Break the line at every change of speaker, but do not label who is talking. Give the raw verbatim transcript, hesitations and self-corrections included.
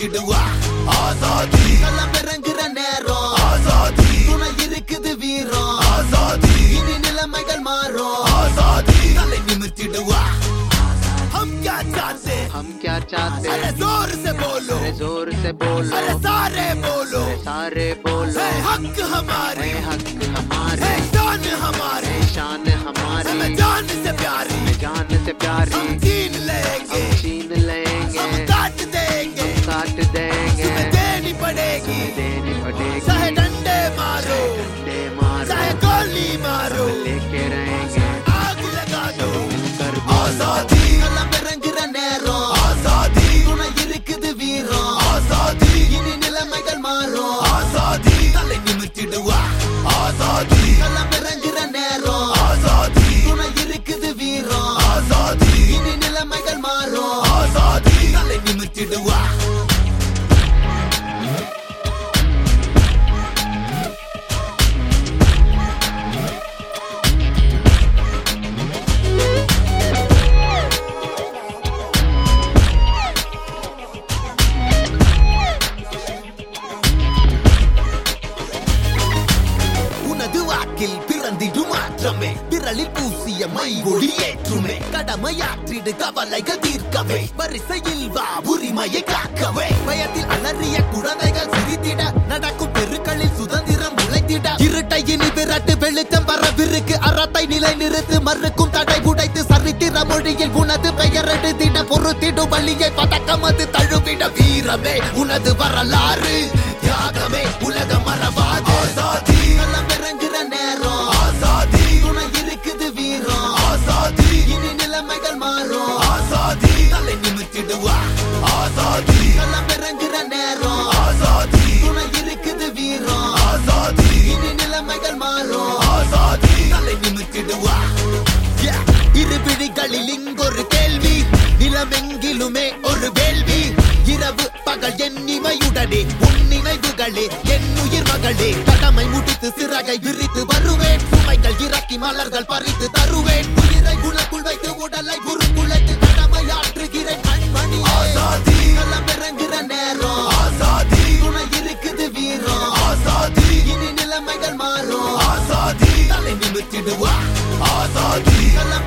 நிமிர்த்திடுவா ஆசாதி களம் இறங்குற நேரம் ஆசாதி துணை இருக்குது வீரம் ஆசாதி இனி நிலைமைகள் மாறும் ஆசாதி தலை நிமிர்த்திடுவா हम क्या चाहते
हम क्या चाहते
अरे जोर से बोलो
अरे जोर से बोलो
अरे सारे बोलो
अरे सारे बोलो
है हक हमारे
है हक हमारे
है शान हमारे
है शान हमारी
हमें जान से प्यारी
जान से प्यारी
हम छीन लेंगे
हम छीन लेंगे
हम काट देंगे
हम काट देंगे
तुम्हें देनी पड़ेगी
देनी पड़ेगी
चाहे डंडे मारो
डंडे मारो
चाहे गोली मारो
लेके रहेंगे
आग लगा दो
कर
आजादी களம் இறங்குற நேரம் ஆசாதி துணை இருக்குது வீரம் ஆசாதி இனி நிலைமைகள் மாறும் ஆசாதி தலை நிமிர்த்திடுவா ஆசாதி களம் இறங்குற நேரம் ஆசாதி துணை இருக்குது வீரம் ஆசாதி இனி நிலைமைகள் மாறும் ஆசாதி தலை நிமிர்த்திடுவா வாக்கில் பிறந்திடும் மாற்றமே விரலில் பூசிய மை ஒளி ஏற்றுமே கடமையாற்றிடு கவலைகள் தீர்க்கவே வரிசையில் வா உரிமையை காக்கவே பயத்தில் அலறிய குழந்தைகள் சிரித்திட நடக்கும் தெருக்களில் சுதந்திரம் உழைத்திட இருட்டை இனி விரட்டு வெளிச்சம் வரவிருக்கு அறத்தை நிலை நிறுத்து மறுக்கும் தடை உடைத்து சரித்திர மொழியில் உனது பெயர் எடுத்திட பொறுத்திடும் வழியை பதக்கம் அது தழுவிட வீரமே உனது வரலாறு தியாகமே உலக மரபாது ஆசாதி களம் இறங்குற நேரம் ஆசாதி துணை இருக்குது வீரம் ஆசாதி இனி நிலைமைகள் மாறும் ஆசாதி தலை நிமிர்த்திடுவா ஆசாதி களம் இறங்குற நேரம் ஆசாதி துணை இருக்குது வீரம் ஆசாதி இனி நிலைமைகள் மாறும் ஆசாதி தலை நிமிர்த்திடுவா இரு பிடிகளில் இங்கொரு கேள்வி நிலமெங்கிலுமே ஒரு வேள்வி இரவு பகல் என் இமையுடனே உன் நினைவுகளே என் உயிர் மகளே கடமை முடித்து சிறகை விரித்து வருவேன் சுமைகள் இறக்கி மலர்கள் பறித்து தருவேன் உயிரை உனக்குள் வைத்து உடலை உருக்குலைத்து கடமையாற்றுகிறேன் கண்மணி ஆசாதி களம் இறங்குற நேரம் ஆசாதி துணை இருக்குது வீரம் ஆசாதி இனி நிலைமைகள் மாறும் ஆசாதி தலை நிமிர்த்திடுவா ஆசாதி களம்